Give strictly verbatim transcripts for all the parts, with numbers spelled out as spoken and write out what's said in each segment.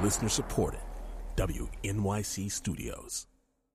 Listener supported. W N Y C Studios.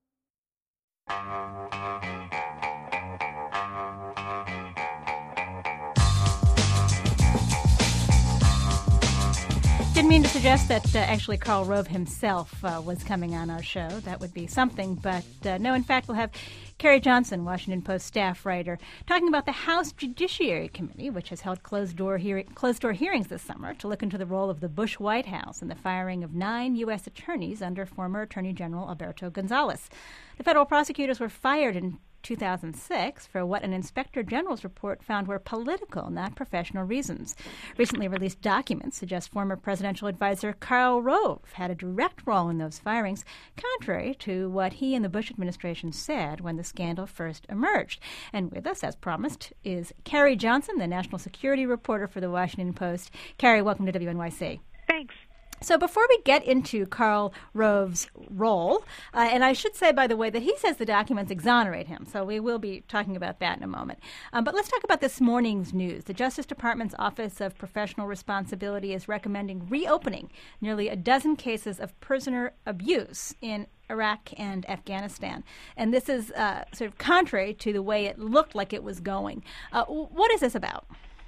Didn't mean to suggest that uh, actually Karl Rove himself uh, was coming on our show. That would be something. But uh, no, in fact, we'll have Carrie Johnson, Washington Post staff writer, talking about the House Judiciary Committee, which has held closed-door hear- closed-door hearings this summer to look into the role of the Bush White House in the firing of nine U S attorneys under former Attorney General Alberto Gonzales. The federal prosecutors were fired in two thousand six for what an inspector general's report found were political, not professional reasons. Recently released documents suggest former presidential advisor Karl Rove had a direct role in those firings, contrary to what he and the Bush administration said when the scandal first emerged. And with us, as promised, is Carrie Johnson, the national security reporter for the Washington Post. Carrie, welcome to W N Y C. Thanks. So before we get into Karl Rove's role, uh, and I should say, by the way, that he says the documents exonerate him, so we will be talking about that in a moment. Um, but let's talk about this morning's news. The Justice Department's Office of Professional Responsibility is recommending reopening nearly a dozen cases of prisoner abuse in Iraq and Afghanistan. And this is uh, sort of contrary to the way it looked like it was going. Uh, what is this about?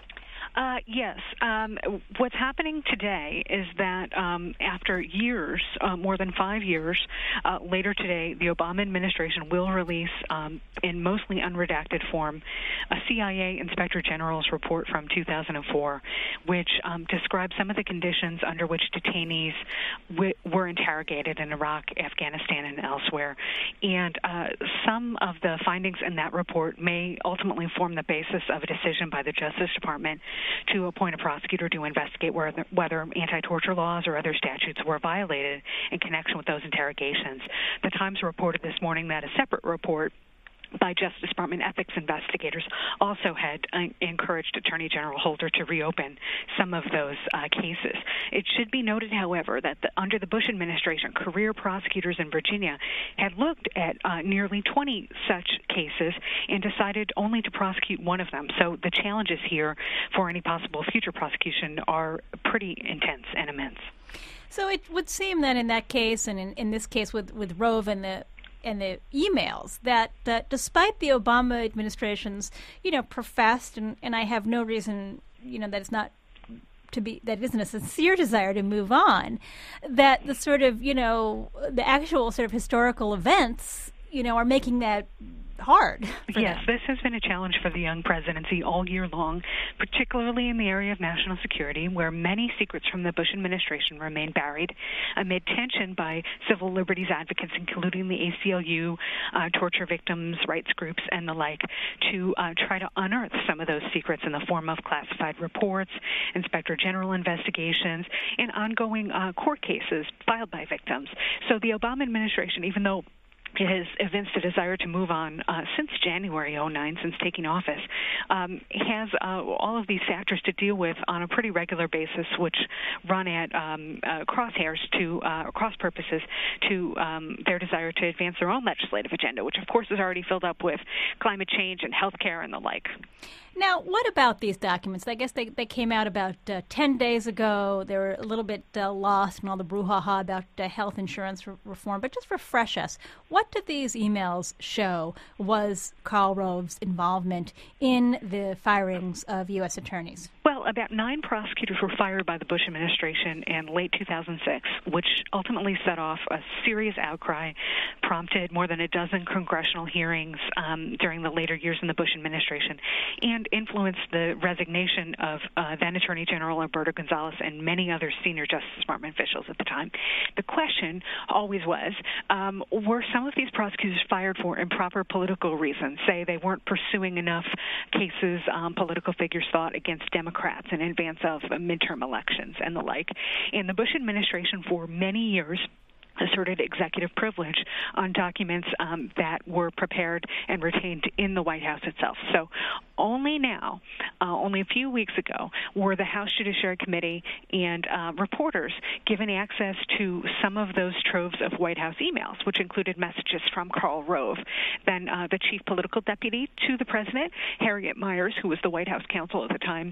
Uh, yes. Um, what's happening today is that um, after years, uh, more than five years, uh, later today, the Obama administration will release, um, in mostly unredacted form, a C I A Inspector General's report from two thousand four, which um, describes some of the conditions under which detainees w- were interrogated in Iraq, Afghanistan, and elsewhere. And uh, some of the findings in that report may ultimately form the basis of a decision by the Justice Department to appoint a prosecutor to investigate whether, whether anti-torture laws or other statutes were violated in connection with those interrogations. The Times reported this morning that a separate report by Justice Department ethics investigators also had uh, encouraged Attorney General Holder to reopen some of those uh, cases. It should be noted, however, that the, under the Bush administration, career prosecutors in Virginia had looked at uh, nearly twenty such cases and decided only to prosecute one of them. So the challenges here for any possible future prosecution are pretty intense and immense. So it would seem that in that case, and in, in this case with, with Rove and the and the emails, that, that despite the Obama administration's, you know, professed, and, and I have no reason, you know, that it's not to be, that it isn't a sincere desire to move on, that the sort of, you know, the actual sort of historical events, you know, are making that hard. Yes, them. This has been a challenge for the young presidency all year long, particularly in the area of national security, where many secrets from the Bush administration remain buried amid tension by civil liberties advocates, including the A C L U, uh, torture victims' rights groups, and the like, to uh, try to unearth some of those secrets in the form of classified reports, inspector general investigations, and ongoing uh, court cases filed by victims. So the Obama administration, even though it has evinced a desire to move on uh, since January oh nine, since taking office, um, has uh, all of these factors to deal with on a pretty regular basis, which run at um, uh, crosshairs to uh, cross purposes to um, their desire to advance their own legislative agenda, which of course is already filled up with climate change and health care and the like. Now, what about these documents? I guess they, they came out about uh, ten days ago. They were a little bit uh, lost in all the brouhaha about uh, health insurance re- reform. But just refresh us. What did these emails show was Karl Rove's involvement in the firings of U S attorneys? Well, about nine prosecutors were fired by the Bush administration in late two thousand six, which ultimately set off a serious outcry, prompted more than a dozen congressional hearings um, during the later years in the Bush administration, and influenced the resignation of uh, then Attorney General Alberto Gonzales and many other senior Justice Department officials at the time. The question always was, um, were some of these prosecutors fired for improper political reasons? Say they weren't pursuing enough cases, um, political figures thought, against Democrats in advance of midterm elections and the like. And the Bush administration for many years asserted executive privilege on documents um, that were prepared and retained in the White House itself. So only now, uh, only a few weeks ago, were the House Judiciary Committee and uh, reporters given access to some of those troves of White House emails, which included messages from Karl Rove, then uh, the chief political deputy to the president, Harriet Miers, who was the White House counsel at the time,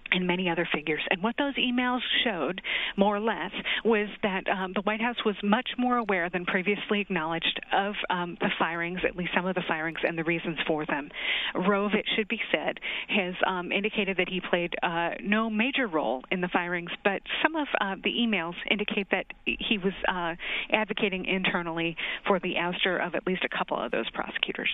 and many other figures. And what those emails showed, more or less, was that um, the White House was much more aware than previously acknowledged of um, the firings, at least some of the firings, and the reasons for them. Rove, it should be said, has um, indicated that he played uh, no major role in the firings, but some of uh, the emails indicate that he was uh, advocating internally for the ouster of at least a couple of those prosecutors.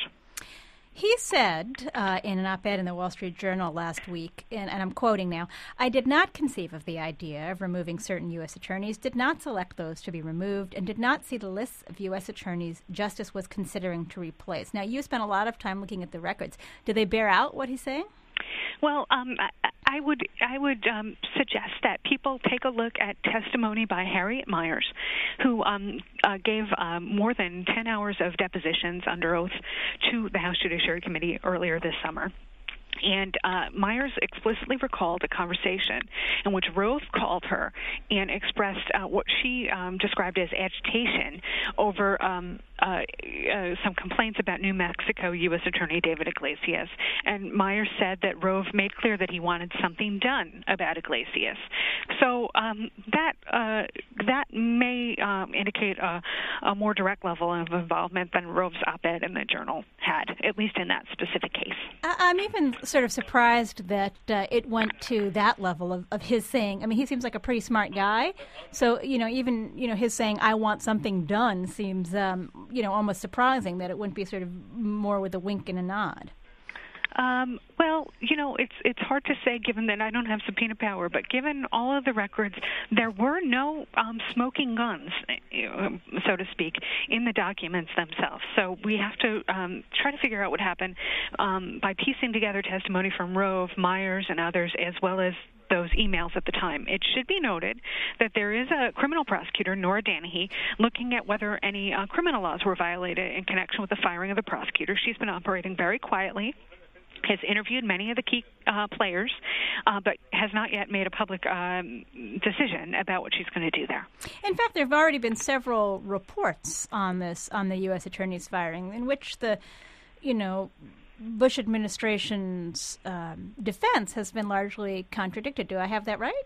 He said uh, in an op-ed in the Wall Street Journal last week, and, and I'm quoting now, "I did not conceive of the idea of removing certain U S attorneys, did not select those to be removed, and did not see the lists of U S attorneys Justice was considering to replace." Now, you spent a lot of time looking at the records. Do they bear out what he's saying? Well, um, I, I would I would um, suggest that people take a look at testimony by Harriet Miers, who um, uh, gave um, more than ten hours of depositions under oath to the House Judiciary Committee earlier this summer. And uh, Miers explicitly recalled a conversation in which Rove called her and expressed uh, what she um, described as agitation over um, uh, uh, some complaints about New Mexico U S Attorney David Iglesias. And Miers said that Rove made clear that he wanted something done about Iglesias. So um, that uh, that may um, indicate a, a more direct level of involvement than Rove's op-ed in the Journal had, at least in that specific case. I- I'm even sort of surprised that uh, it went to that level of, of his saying, I mean, he seems like a pretty smart guy. So, you know, even, you know, his saying, "I want something done," seems, um, you know, almost surprising that it wouldn't be sort of more with a wink and a nod. Um, well, you know, it's it's hard to say given that I don't have subpoena power, but given all of the records, there were no um, smoking guns, so to speak, in the documents themselves. So we have to um, try to figure out what happened um, by piecing together testimony from Rove, Miers, and others, as well as those emails at the time. It should be noted that there is a criminal prosecutor, Nora Danahy, looking at whether any uh, criminal laws were violated in connection with the firing of the prosecutor. She's been operating very quietly, has interviewed many of the key uh, players, uh, but has not yet made a public um, decision about what she's going to do there. In fact, there have already been several reports on this, on the U S attorney's firing, in which the, you know, Bush administration's um, defense has been largely contradicted. Do I have that right?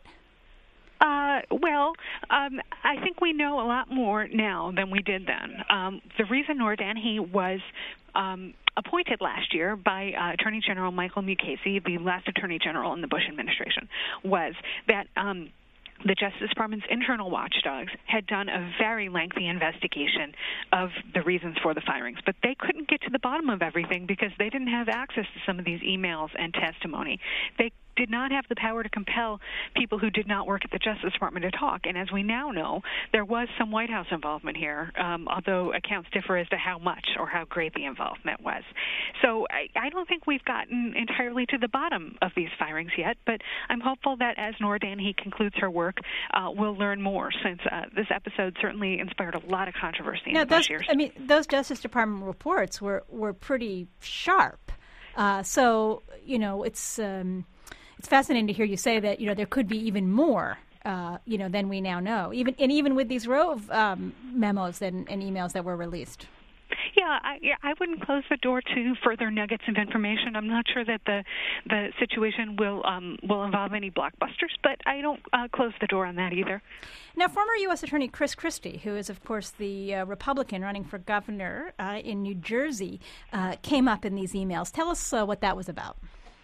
Uh, well, um, I think we know a lot more now than we did then. Um, the reason Nora Danahy was um, appointed last year by uh, Attorney General Michael Mukasey, the last Attorney General in the Bush administration, was that um, the Justice Department's internal watchdogs had done a very lengthy investigation of the reasons for the firings, but they couldn't get to the bottom of everything because they didn't have access to some of these emails and testimony. They did not have the power to compel people who did not work at the Justice Department to talk. And as we now know, there was some White House involvement here, um, although accounts differ as to how much or how great the involvement was. So I, I don't think we've gotten entirely to the bottom of these firings yet, but I'm hopeful that as Nora Danahy concludes her work, uh, we'll learn more, since uh, this episode certainly inspired a lot of controversy now, in the Bush those, years. I mean, those Justice Department reports were, were pretty sharp. Uh, so, you know, it's... Um, It's fascinating to hear you say that, you know, there could be even more, uh, you know, than we now know, even and even with these Rove um, memos and, and emails that were released. Yeah, I, yeah, I wouldn't close the door to further nuggets of information. I'm not sure that the the situation will um, will involve any blockbusters, but I don't uh, close the door on that either. Now, former U S Attorney Chris Christie, who is, of course, the uh, Republican running for governor uh, in New Jersey, uh, came up in these emails. Tell us uh, what that was about.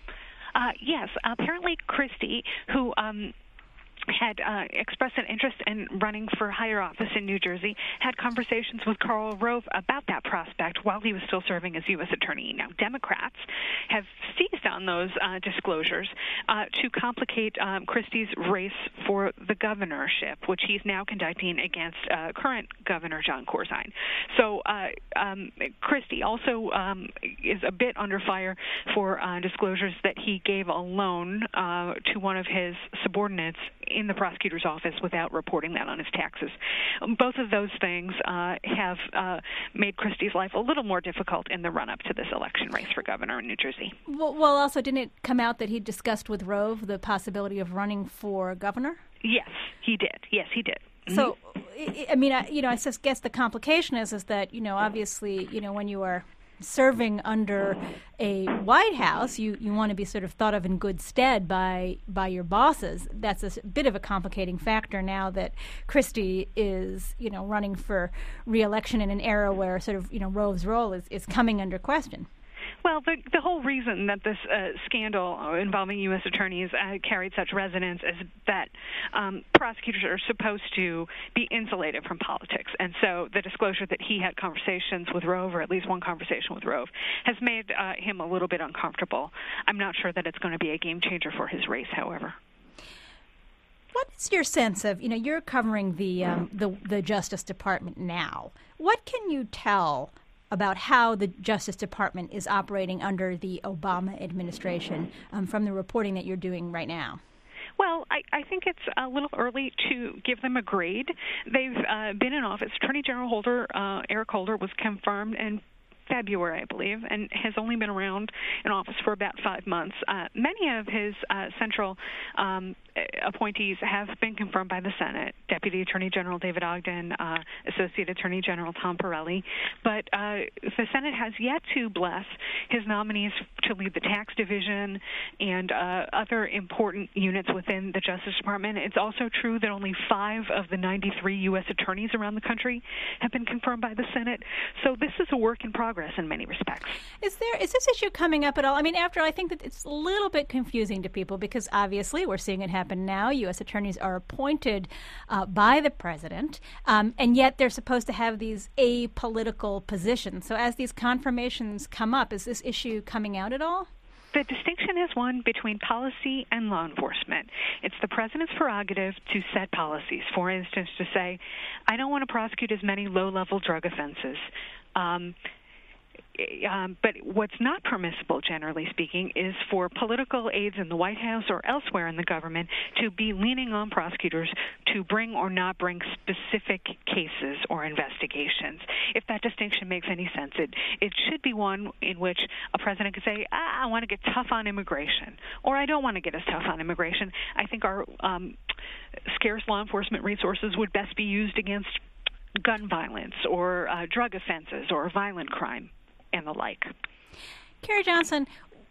Uh, yes, apparently Christie, who um, had uh, expressed an interest in running for higher office in New Jersey, had conversations with Karl Rove about that prospect while he was still serving as U S Attorney. Now, Democrats have seized on those uh, disclosures uh, to complicate um, Christie's race for the governorship, which he's now conducting against uh, current Governor Jon Corzine. So uh, um, Christie also um, is a bit under fire for uh, disclosures that he gave a loan uh, to one of his subordinates in the prosecutor's office without reporting that on his taxes. Both of those things uh, have uh, made Christie's life a little more difficult in the run-up to this election race for governor in New Jersey. Well, well, also, didn't it come out that he discussed with Rove the possibility of running for governor? Yes, he did. Yes, he did. Mm-hmm. So, I mean, I, you know, I just guess the complication is is that, you know, obviously, you know, when you are serving under a White House, you, you want to be sort of thought of in good stead by by your bosses. That's a bit of a complicating factor now that Christie is, you know, running for re-election in an era where sort of, you know, Rove's role is, is coming under question. Well, the, the whole reason that this uh, scandal involving U S attorneys uh, carried such resonance is that um, prosecutors are supposed to be insulated from politics. And so the disclosure that he had conversations with Rove, or at least one conversation with Rove, has made uh, him a little bit uncomfortable. I'm not sure that it's going to be a game changer for his race, however. What is your sense of, you know, you're covering the, um, the, the Justice Department now. What can you tell about how the Justice Department is operating under the Obama administration um, from the reporting that you're doing right now? Well, I, I think it's a little early to give them a grade. They've uh, been in office. Attorney General Holder, uh, Eric Holder, was confirmed in February, I believe, and has only been around in office for about five months. Uh, many of his uh, central um, appointees have been confirmed by the Senate. Deputy Attorney General David Ogden, uh, Associate Attorney General Tom Pirelli. But uh, the Senate has yet to bless his nominees to lead the tax division and uh, other important units within the Justice Department. It's also true that only five of the ninety-three U S attorneys around the country have been confirmed by the Senate. So this is a work in progress in many respects. Is there is this issue coming up at all? I mean, after all, I think that it's a little bit confusing to people because obviously we're seeing it happen now. U S attorneys are appointed uh, by the president, um, and yet they're supposed to have these apolitical positions. So as these confirmations come up, is this issue coming out at all? The distinction is one between policy and law enforcement. It's the president's prerogative to set policies. For instance, to say, I don't want to prosecute as many low-level drug offenses. Um, Um, but what's not permissible, generally speaking, is for political aides in the White House or elsewhere in the government to be leaning on prosecutors to bring or not bring specific cases or investigations. If that distinction makes any sense, it, it should be one in which a president could say, ah, I want to get tough on immigration, or I don't want to get as tough on immigration. I think our um, scarce law enforcement resources would best be used against gun violence or uh, drug offenses or violent crime and the like. Carrie Johnson,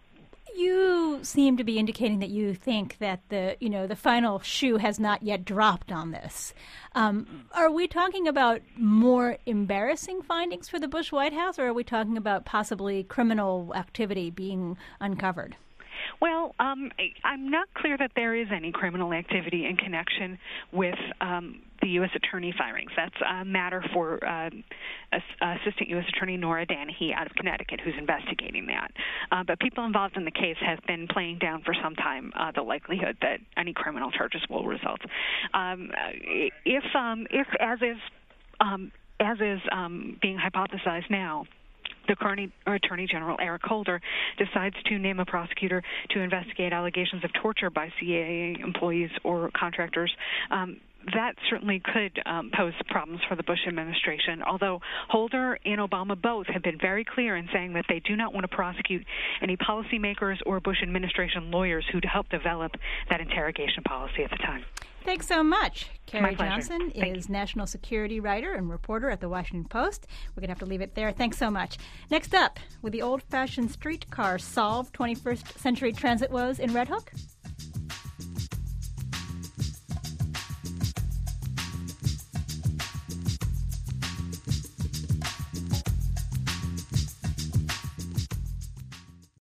you seem to be indicating that you think that the, you know, the final shoe has not yet dropped on this. Um, are we talking about more embarrassing findings for the Bush White House, or are we talking about possibly criminal activity being uncovered? Well, um, I'm not clear that there is any criminal activity in connection with um, the U S attorney firings. That's a matter for uh, Assistant U S Attorney Nora Danahy out of Connecticut, who's investigating that. Uh, but people involved in the case have been playing down for some time uh, the likelihood that any criminal charges will result. Um, if, um, if, as is, um, as is um, being hypothesized now, the current Attorney General, Eric Holder, decides to name a prosecutor to investigate allegations of torture by C I A employees or contractors, um, that certainly could um, pose problems for the Bush administration, although Holder and Obama both have been very clear in saying that they do not want to prosecute any policymakers or Bush administration lawyers who helped develop that interrogation policy at the time. Thanks so much. Carrie My Johnson Thank is you. national security writer and reporter at the Washington Post. We're going to have to leave it there. Thanks so much. Next up, will the old-fashioned streetcar solve twenty-first century transit woes in Red Hook?